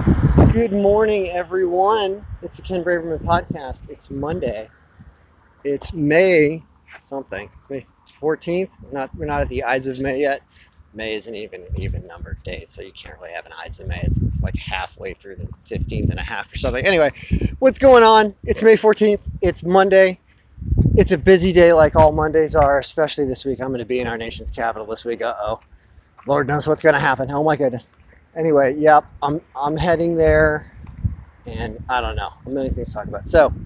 Good morning, everyone. It's the Ken Braverman podcast. It's Monday. It's May something. It's May 14th. We're not at the Ides of May yet. May isn't even an even numbered date, so you can't really have an Ides of May. It's like halfway through the 15th and a half or something. Anyway, what's going on? It's May 14th. It's Monday. It's a busy day like all Mondays are, especially this week. I'm going to be in our nation's capital this week. Uh-oh. Lord knows what's going to happen. Oh my goodness. Anyway, yep, I'm heading there. And I don't know, a million things to talk about. So,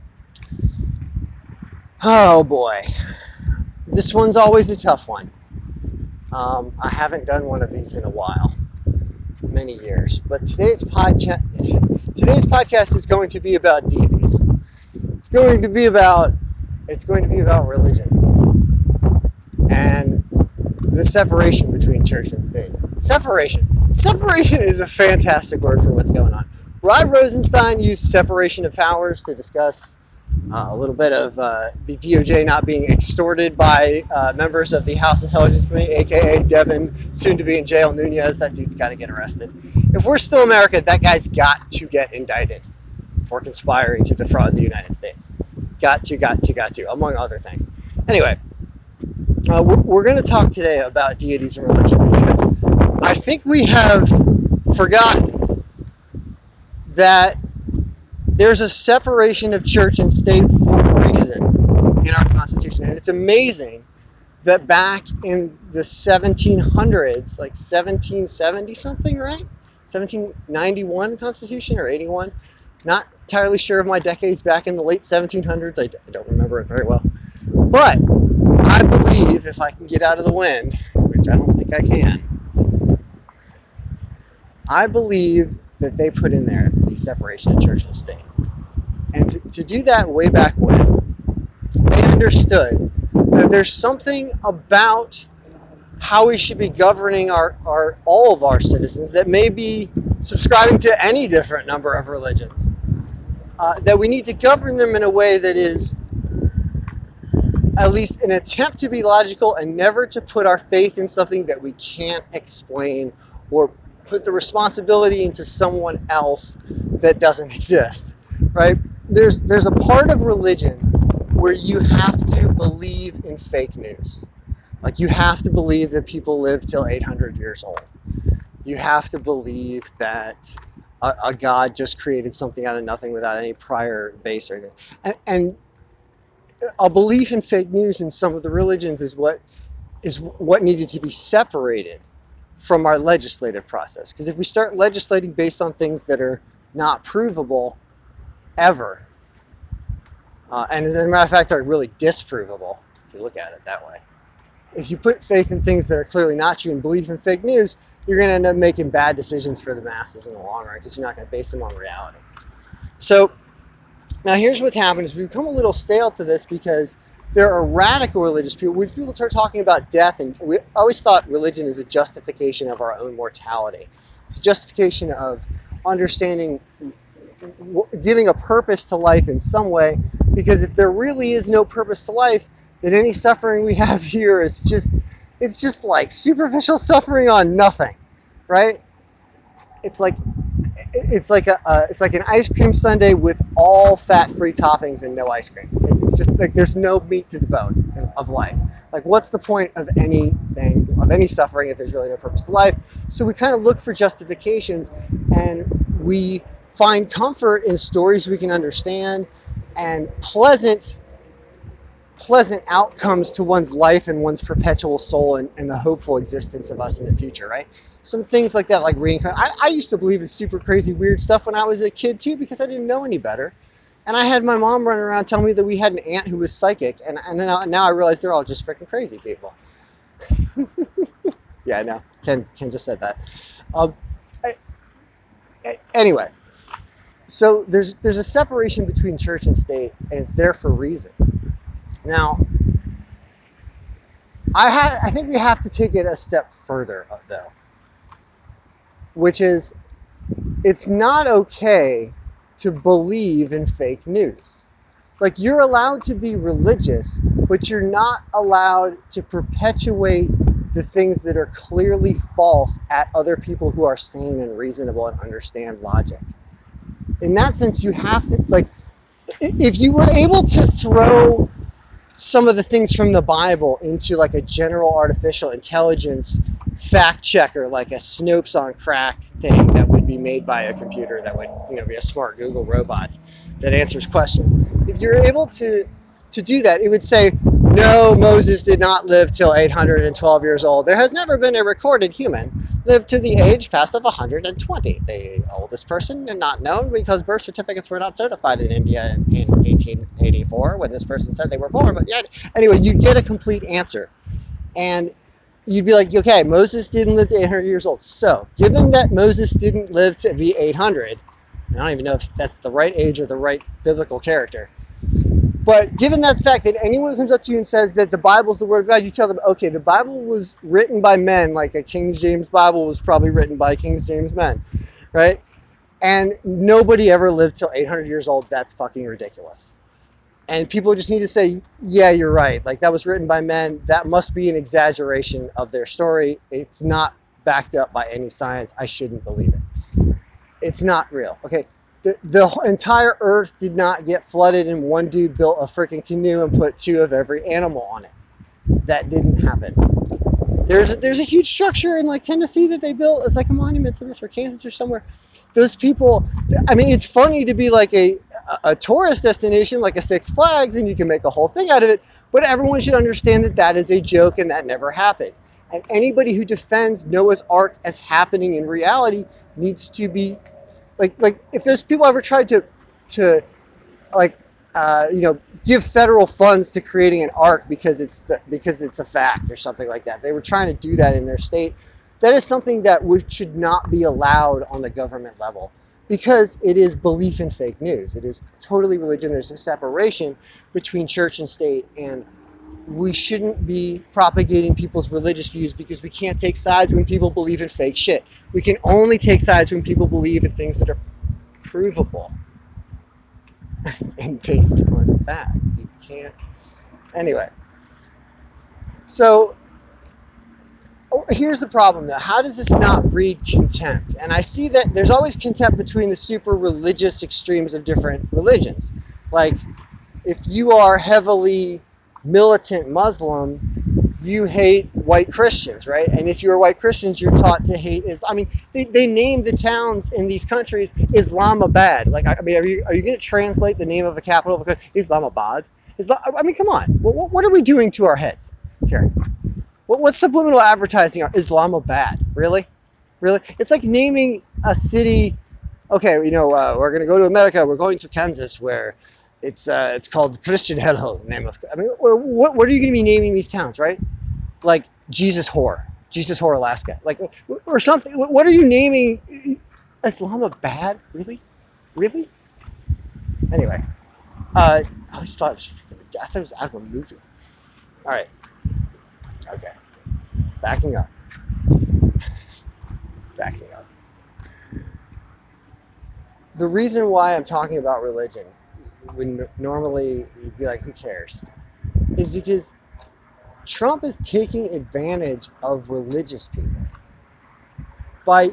oh boy, this one's always a tough one. I haven't done one of these in a while, many years. But today's podcast is going to be about deities. It's going to be about religion and the separation between church and state. Separation is a fantastic word for what's going on. Rod Rosenstein used separation of powers to discuss a little bit of the DOJ not being extorted by members of the House Intelligence Committee, aka Devin, soon to be in jail, Nunes. That dude's got to get arrested. If we're still America, that guy's got to get indicted for conspiring to defraud the United States. Got to, among other things. Anyway, we're going to talk today about deities and religion because I think we have forgotten that there's a separation of church and state for a reason in our Constitution. And it's amazing that back in the 1700s, like 1770 something, right? 1791 Constitution or 81? Not entirely sure of my decades back in the late 1700s. I don't remember it very well. But I believe if I can get out of the wind, which I don't think I can, I believe that they put in there the separation of church and state. And to do that way back when, they understood that there's something about how we should be governing all of our citizens that may be subscribing to any different number of religions. That we need to govern them in a way that is at least an attempt to be logical and never to put our faith in something that we can't explain or put the responsibility into someone else that doesn't exist, right? There's a part of religion where you have to believe in fake news. Like you have to believe that people live till 800 years old. You have to believe that a God just created something out of nothing without any prior base or anything. And a belief in fake news in some of the religions is what needed to be separated from our legislative process. Because if we start legislating based on things that are not provable ever, and as a matter of fact are really disprovable, if you look at it that way, if you put faith in things that are clearly not true and believe in fake news, you're going to end up making bad decisions for the masses in the long run because you're not going to base them on reality. So now here's what happens. We become a little stale to this because there are radical religious people. When people start talking about death, and we always thought religion is a justification of our own mortality. It's a justification of understanding, giving a purpose to life in some way, because if there really is no purpose to life, then any suffering we have here is it's just like superficial suffering on nothing, right? It's like it's like an ice cream sundae with all fat-free toppings and no ice cream. It's just like there's no meat to the bone of life. Like, what's the point of anything, of any suffering, if there's really no purpose to life? So we kind of look for justifications, and we find comfort in stories we can understand and pleasant outcomes to one's life and one's perpetual soul and the hopeful existence of us in the future, right? Some things like that, like reincarnation. I used to believe in super crazy, weird stuff when I was a kid too, because I didn't know any better. And I had my mom running around telling me that we had an aunt who was psychic, and now I realize they're all just freaking crazy people. Yeah, I know. Ken just said that. Um, anyway, so there's a separation between church and state, and it's there for a reason. Now, I think we have to take it a step further, though, which is it's not okay to believe in fake news. Like, you're allowed to be religious, but you're not allowed to perpetuate the things that are clearly false at other people who are sane and reasonable and understand logic. In that sense, you have to, like, if you were able to throw some of the things from the Bible into like a general artificial intelligence fact checker, like a Snopes on crack thing that would be made by a computer that would, be a smart Google robot that answers questions. If you're able to do that, it would say, no, Moses did not live till 812 years old. There has never been a recorded human lived to the age past of 120. The oldest person and not known because birth certificates were not certified in India in 1884 when this person said they were born. But yet, anyway, you'd get a complete answer. And you'd be like, okay, Moses didn't live to 800 years old. So, given that Moses didn't live to be 800, I don't even know if that's the right age or the right biblical character. But given that fact that anyone who comes up to you and says that the Bible is the Word of God, you tell them, okay, the Bible was written by men, like a King James Bible was probably written by King James men, right? And nobody ever lived till 800 years old. That's fucking ridiculous. And people just need to say, yeah, you're right. Like, that was written by men. That must be an exaggeration of their story. It's not backed up by any science. I shouldn't believe it. It's not real. Okay. The entire earth did not get flooded and one dude built a freaking canoe and put two of every animal on it. That didn't happen. There's a huge structure in like Tennessee that they built as like a monument to this, or Kansas or somewhere. Those people, I mean, it's funny to be like a tourist destination like a Six Flags, and you can make a whole thing out of it. But everyone should understand that that is a joke and that never happened. And anybody who defends Noah's Ark as happening in reality needs to be like if those people ever tried to like give federal funds to creating an ark because it's a fact or something like that. They were trying to do that in their state. That is something that should not be allowed on the government level because it is belief in fake news. It is totally religion. There's a separation between church and state, and we shouldn't be propagating people's religious views because we can't take sides when people believe in fake shit. We can only take sides when people believe in things that are provable and based on fact. You can't. Anyway, so here's the problem though. How does this not breed contempt? And I see that there's always contempt between the super religious extremes of different religions. Like, if you are heavily militant Muslim, you hate white Christians, right? And if you're white Christians, you're taught to hate Islam. I mean, they name the towns in these countries Islamabad. Like, I mean, are you going to translate the name of a capital of a country? Islamabad? I mean, come on. What are we doing to our heads here? What's subliminal advertising? Islamabad? Really? Really? It's like naming a city. Okay, we're going to go to America. We're going to Kansas, where it's called Christian Hello. Name of. I mean, what are you going to be naming these towns, right? Like Jesus Whore, Alaska, like, or something. What are you naming Islamabad? Really, really? Anyway, I just thought it was I thought it was out of a movie. All right, okay, backing up, backing up. The reason why I'm talking about religion, when normally you'd be like, who cares, is because Trump is taking advantage of religious people by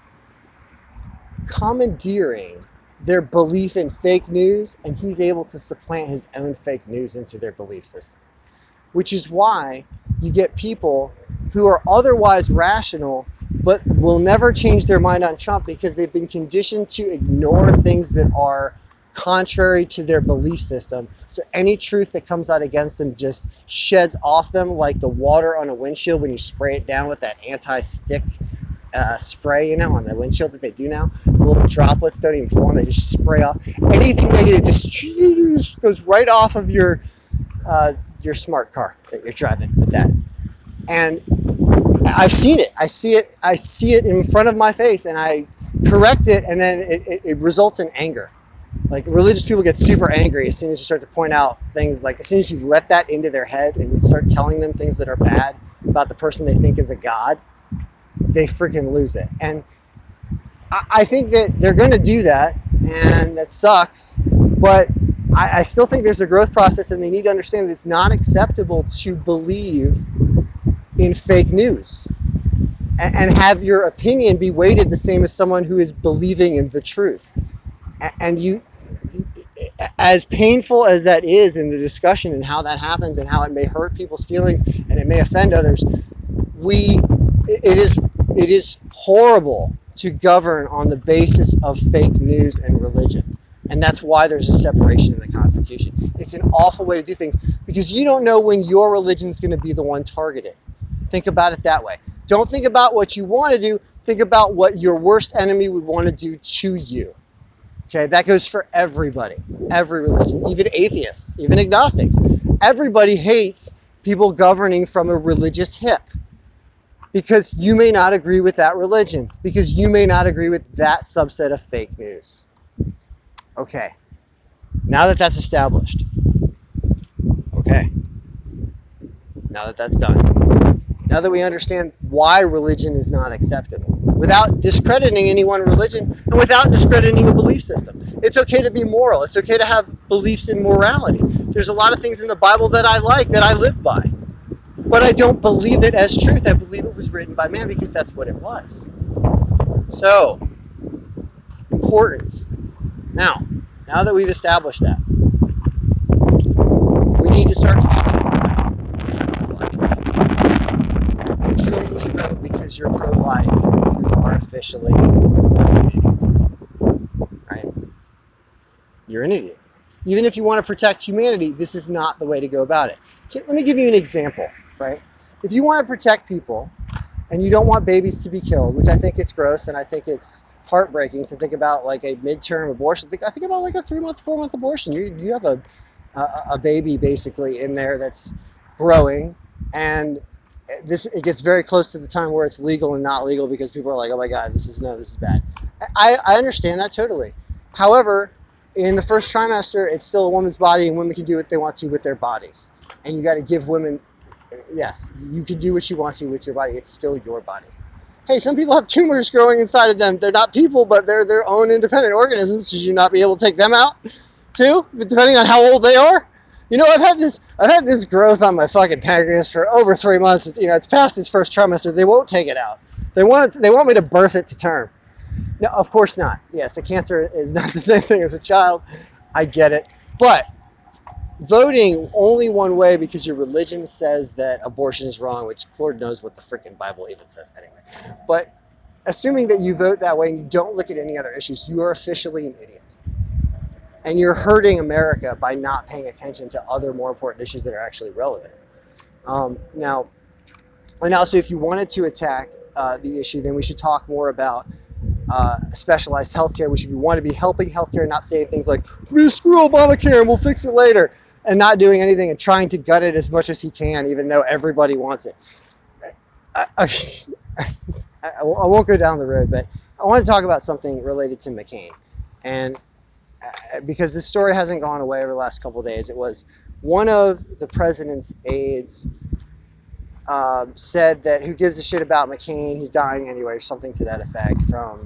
commandeering their belief in fake news, and he's able to supplant his own fake news into their belief system. Which is why you get people who are otherwise rational but will never change their mind on Trump because they've been conditioned to ignore things that are contrary to their belief system. So any truth that comes out against them just sheds off them like the water on a windshield when you spray it down with that anti-stick spray, on the windshield that they do now. The little droplets don't even form; they just spray off. Anything negative just goes right off of your smart car that you're driving with that. And I've seen it. I see it. I see it in front of my face, and I correct it, and then it results in anger. Like, religious people get super angry as soon as you start to point out things. Like, as soon as you let that into their head and you start telling them things that are bad about the person they think is a god, they freaking lose it. And I think that they're going to do that, and that sucks. But I still think there's a growth process, and they need to understand that it's not acceptable to believe in fake news and have your opinion be weighted the same as someone who is believing in the truth. And you, as painful as that is in the discussion and how that happens and how it may hurt people's feelings and it may offend others, we it is horrible to govern on the basis of fake news and religion. And that's why there's a separation in the Constitution. It's an awful way to do things because you don't know when your religion is going to be the one targeted. Think about it that way. Don't think about what you want to do. Think about what your worst enemy would want to do to you. Okay, that goes for everybody, every religion, even atheists, even agnostics. Everybody hates people governing from a religious hip because you may not agree with that religion, because you may not agree with that subset of fake news. Okay, now that that's established, okay, now that that's done, now that we understand why religion is not acceptable, without discrediting any one religion and without discrediting a belief system, it's okay to be moral. It's okay to have beliefs in morality. There's a lot of things in the Bible that I like, that I live by, but I don't believe it as truth. I believe it was written by man because that's what it was. So, important. Now that we've established that, we need to start talking about it's like, if you only vote because you're pro-life, you are officially an idiot, right? You're an idiot. Even if you want to protect humanity, this is not the way to go about it. Let me give you an example, right? If you want to protect people and you don't want babies to be killed, which I think it's gross and I think it's heartbreaking to think about like a midterm abortion. I think about like a 3-month, 4-month abortion. You have a baby basically in there that's growing, and it gets very close to the time where it's legal and not legal because people are like, oh my God, this is bad. I understand that totally. However, in the first trimester, it's still a woman's body and women can do what they want to with their bodies. And you got to give women, yes, you can do what you want to with your body. It's still your body. Hey, some people have tumors growing inside of them. They're not people, but they're their own independent organisms. Should you not be able to take them out too, depending on how old they are? You know, I've had this growth on my fucking pancreas for over 3 months. It's past its first trimester. They won't take it out. They want me to birth it to term. No, of course not. Yes, a cancer is not the same thing as a child. I get it. But voting only one way because your religion says that abortion is wrong, which Lord knows what the freaking Bible even says anyway. But assuming that you vote that way and you don't look at any other issues, you are officially an idiot. And you're hurting America by not paying attention to other more important issues that are actually relevant. Now, and also, if you wanted to attack the issue, then we should talk more about specialized healthcare. We should want to be helping healthcare, not saying things like screw Obamacare and we'll fix it later, and not doing anything and trying to gut it as much as he can, even though everybody wants it. I won't go down the road, but I want to talk about something related to McCain, and because this story hasn't gone away over the last couple of days, it was one of the president's aides said that who gives a shit about McCain? He's dying anyway, or something to that effect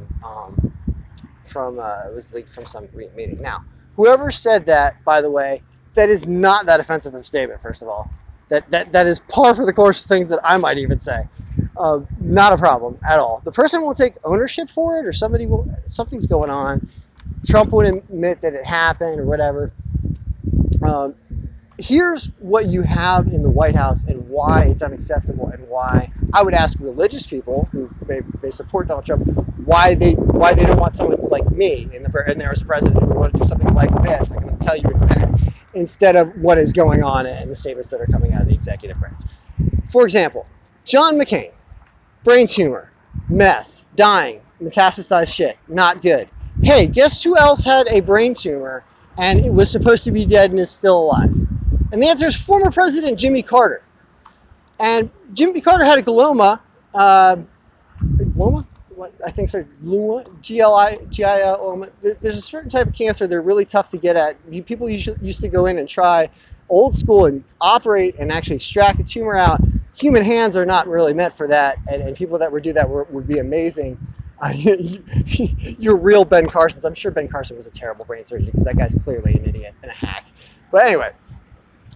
from it was leaked from some meeting. Now, whoever said that, by the way, that is not that offensive of a statement. First of all, that is par for the course of things that I might even say. Not a problem at all. The person will take ownership for it, or something's going on. Trump would admit that it happened or whatever. Um, Here's what you have in the White House and why it's unacceptable, and why I would ask religious people who may support Donald Trump why they don't want someone like me in there as president who want to do something like this. Like I'm going to tell you in a minute, instead of what is going on and the statements that are coming out of the executive branch. For example, John McCain, brain tumor, mess, dying, metastasized shit, not good. Hey, guess who else had a brain tumor and it was supposed to be dead and is still alive? And the answer is former President Jimmy Carter. And Jimmy Carter had a glioma. Glioma? What, I think so. G-I-L-O-M-A. There's a certain type of cancer they're really tough to get at. People used to go in and try old school and operate and actually extract the tumor out. Human hands are not really meant for that. And people that would do that would be amazing. You're real Ben Carson's. I'm sure Ben Carson was a terrible brain surgeon because that guy's clearly an idiot and a hack. But anyway,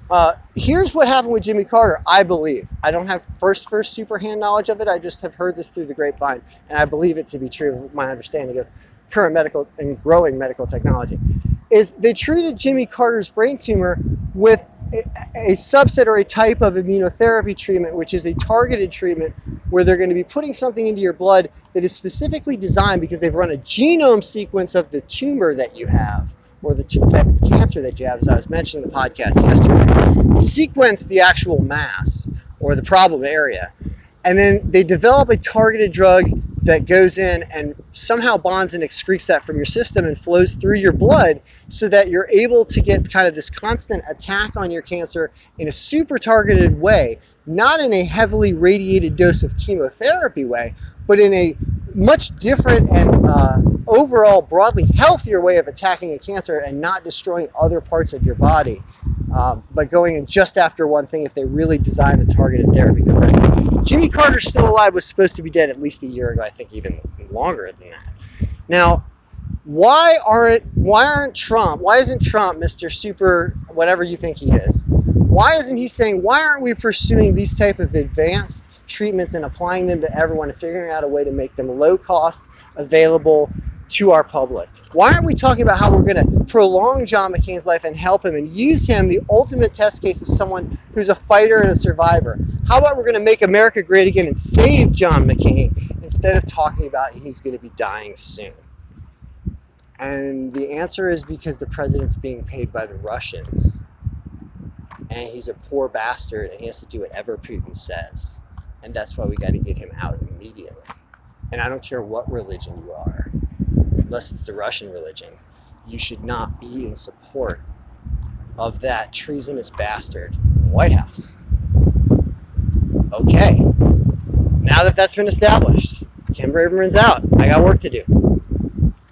Here's what happened with Jimmy Carter, I believe. I don't have first super hand knowledge of it. I just have heard this through the grapevine, and I believe it to be true of my understanding of current medical and growing medical technology. Is they treated Jimmy Carter's brain tumor with a subset or a type of immunotherapy treatment, which is a targeted treatment where they're going to be putting something into your blood that is specifically designed because they've run a genome sequence of the tumor that you have or the type of cancer that you have, as I was mentioning in the podcast yesterday, sequence the actual mass or the problem area. And then they develop a targeted drug that goes in and somehow bonds and excretes that from your system and flows through your blood so that you're able to get kind of this constant attack on your cancer in a super targeted way, not in a heavily radiated dose of chemotherapy way, but in a much different and overall broadly healthier way of attacking a cancer and not destroying other parts of your body, but going in just after one thing if they really design the targeted therapy correctly. Jimmy Carter's still alive, was supposed to be dead at least a year ago, I think even longer than that. Now, why isn't Trump Mr. Super whatever you think he is? Why isn't he saying, why aren't we pursuing these type of advanced treatments and applying them to everyone and figuring out a way to make them low cost, available to our public? Why aren't we talking about how we're going to prolong John McCain's life and help him and use him, the ultimate test case of someone who's a fighter and a survivor? How about we're going to make America great again and save John McCain instead of talking about he's going to be dying soon? And the answer is because the president's being paid by the Russians. And he's a poor bastard and he has to do whatever Putin says. And that's why we got to get him out immediately. And I don't care what religion you are, unless it's the Russian religion, you should not be in support of that treasonous bastard in the White House. Okay, now that that's been established, Kim Braverman's out. I got work to do.